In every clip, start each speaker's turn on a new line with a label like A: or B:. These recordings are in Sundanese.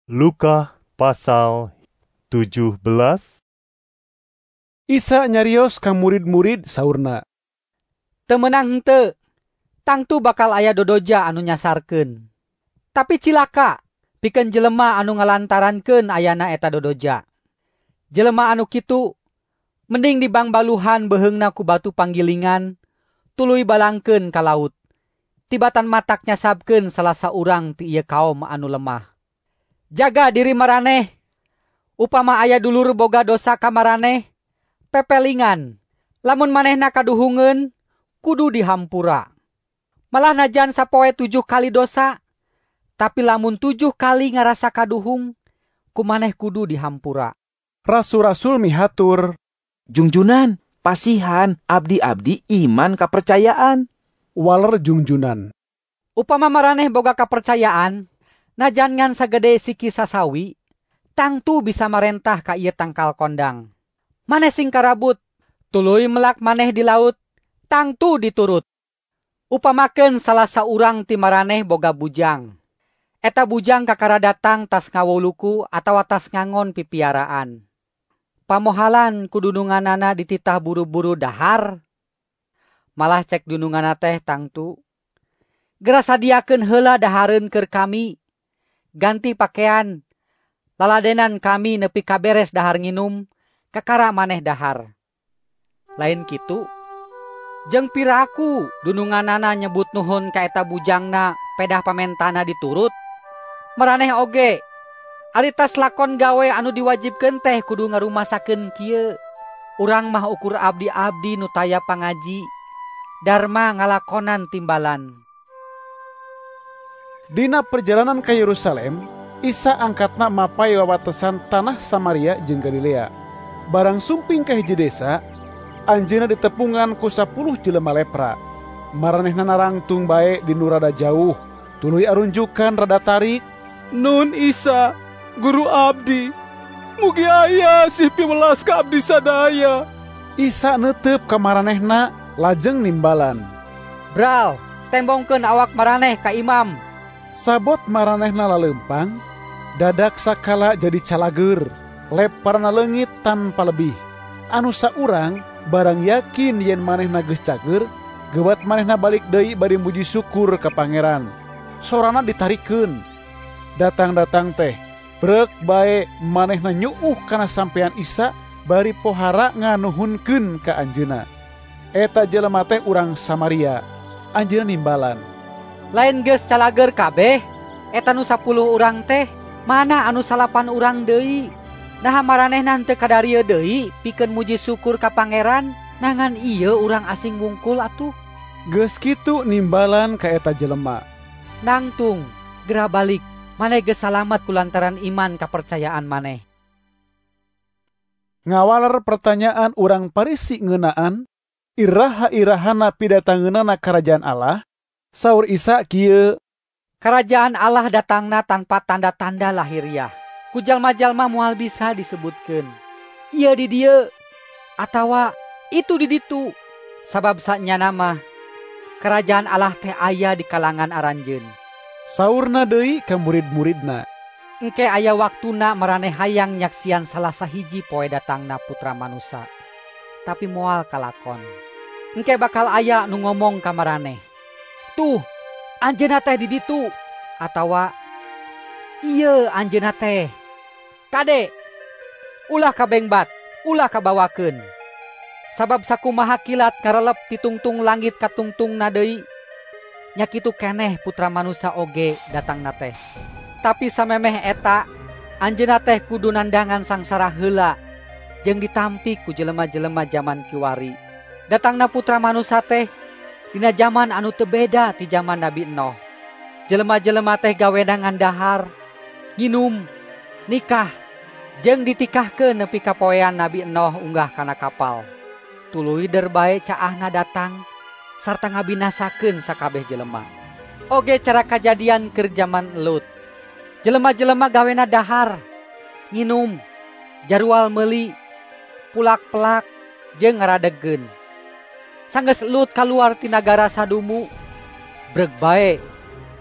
A: Luka pasal 17.
B: Isa nyarios ka murid-murid saurna.
C: Teu meunang henteu, tangtu bakal aya dodoja anu nyasarkeun. Tapi cilaka pikeun jelema anu ngalantarankeun ayana eta dodoja. Jelema anu kitu mending dibangbaluhan beheungna ku batu panggilingan, tuluy balangkeun ka laut. Tibatan matak nyasabkeun salasa urang ti ieu kaom anu lemah. Jaga diri maraneh. Upama aya dulur boga dosa ka maraneh, pepelingan. Lamun manehna kaduhungeun, kudu dihampura. Malah najan sapoe 7 kali dosa, tapi lamun 7 kali ngarasa kaduhung, kumaneh kudu dihampura.
B: Rasul-rasul mihatur,
D: Jungjunan, pasihan, abdi-abdi iman kapercayaan.
B: waler jungjunan.
C: Upama maraneh boga kapercayaan, najan ngan sagede siki sasawi, tangtu bisa marentah ka ieu tangkal kondang. Maneh sing karabut, tuluy melak maneh di laut, tangtu diturut. Upamakeun salah saurang ti maraneh boga bujang. Eta bujang kakara datang tas ngawuluku atawa tas ngangon pipiaraan. Pamohalan ku dununganana dititah buru-buru dahar. Malah cek dunungana teh tangtu. Geura sadiakeun heula dahareun keur kami. Ganti pakaian. Laladenan kami nepi kaberes dahar nginum, kakara maneh dahar. Lain kitu, jeung piraku dununganana nyebut nuhun ka eta bujangna pedah pamentana diturut. Maraneh oge, ari tas lakon gawe anu diwajibkeun teh kudu ngarumasakeun kieu. Urang mah ukur abdi-abdi nu taya pangaji, darma ngalakonan timbalan.
B: Dina perjalanan ka Yerusalem, Isa angkatna mapai wawatesan tanah Samaria jeung Galilea. Barang sumping ka hiji desa, anjeunna ditepungan ku 10 jelema lepra. Maranehna narangtung bae di nu rada jauh, tuluy arunjukan rada tarik.
E: Nun Isa, guru abdi, mugi aya sih piwelas ka abdi sadaya.
B: Isa neuteup ka maranehna, lajeng nimbalan.
C: Bral, tembongkeun awak maraneh ka imam.
B: Sabot maranehna laleumpang, dadak sakala jadi calageur, leparna leungit tanpa lebih. Anu saurang barang yakin yen manehna geus cager, geuwat manehna balik deui bari muji syukur ka Pangeran. Sorana ditarikeun. Datang-datang teh, brek bae manehna nyuuh kana sampean Isa bari pohara nganuhunkeun ka anjeunna. Eta jelema teh urang Samaria. Anjeunna nimbalan.
C: Lain geus calageur kabeh, eta nu 10 urang teh, mana anu 8 urang deui. Nah maranehna teu kadarieu deui pikeun muji syukur ka Pangeran, nangan ieu urang asing wungkul atuh.
B: Geus kitu nimbalan ka eta jelema.
C: Nangtung, geura balik, maneh geus salamet kulantaran iman kapercayaan maneh.
B: Ngawaler pertanyaan urang Parisi ngeunaan, iraha-irahana pidatangeunana karajaan Allah, saur Isa kieu,
C: Kerajaan Allah datangna tanpa tanda-tanda lahiriah. Ku jalma-jalma moal bisa disebutkeun. Ieu di dieu atawa itu di ditu. Sabab sanyana mah kerajaan Allah teh aya di kalangan aranjeun.
B: saurna deui ka murid-muridna.
C: Engke aya waktuna maraneh hayang nyaksian salah sahiji poe datangna Putra Manusa. Tapi moal kalakon. Engke bakal aya nu ngomong ka maraneh, "Tuh, anjeunna teh di ditu," atawa "Ieu anjeunna teh." Kade, ulah kabengbat, ulah kabawakeun. Sabab sakumaha kilat karelep ditungtung langit katungtungna deui, nya kitu keneh Putra Manusa oge datangna teh. Tapi samemeh eta, anjeunna teh kudu nandangan sangsara heula jeung ditampi ku jelema-jelema zaman kiwari. Datangna Putra Manusa teh dina zaman anu teu beda ti zaman Nabi Nuh. Jelema-jelema teh gawena ngandahar, nginum, nikah, jeung ditikahkeun nepi ka poean Nabi Nuh unggah kana kapal. Tuluy deur bae caahna datang sarta ngabinasakeun sakabeh jelema. Oge cara kajadian keur zaman Lut. Jelema-jelema gawena dahar, nginum, jarwal meuli, pulak-pelak, jeung ngaradegeun. Sanggeus Lut kaluar ti nagara sadumu, breg bae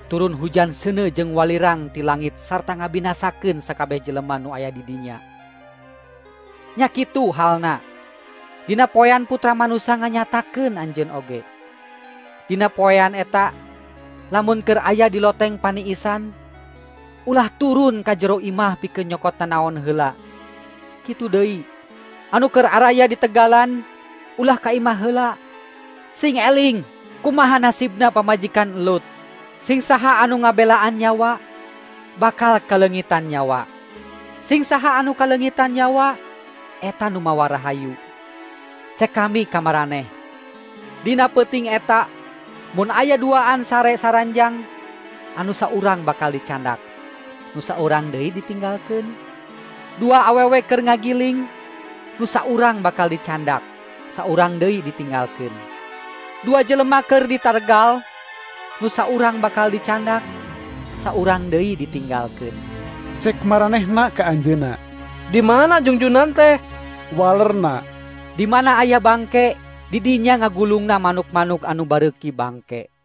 C: turun hujan seuneu jeung walirang ti langit sarta ngabinasakeun sakabeh jelema nu aya di dinya. Nya kitu halna dina poean Putra Manusa nganyatakeun anjeun oge. Dina poean eta lamun keur aya di loteng paniisan ulah turun ka jero imah pikeun nyokot nanaon heula. Kitu deui anu keur araya di tegalan ulah ka imah heula. Sing eling kumaha nasibna pamajikan Lut. Sing saha anu ngabelaan nyawa bakal kalengitan nyawa. Sing saha anu kalengitan nyawa eta nu mawa rahayu. Cek kami ka maraneh. Dina peuting eta mun aya duaan sare saranjang anu saurang bakal dicandak. Nu saurang deui ditinggalkeun. Dua awewe keur ngagiling nu saurang bakal dicandak. Saurang deui ditinggalkeun. Dua jelema keur ditargal nu saurang bakal dicandak, saurang deui ditinggalkeun.
B: Cek maranehna ka anjeunna.
E: Di mana Jungjunan teh?
B: Walerna.
C: Di mana aya bangke, di dinya ngagulungna manuk-manuk anu bareuki bangke.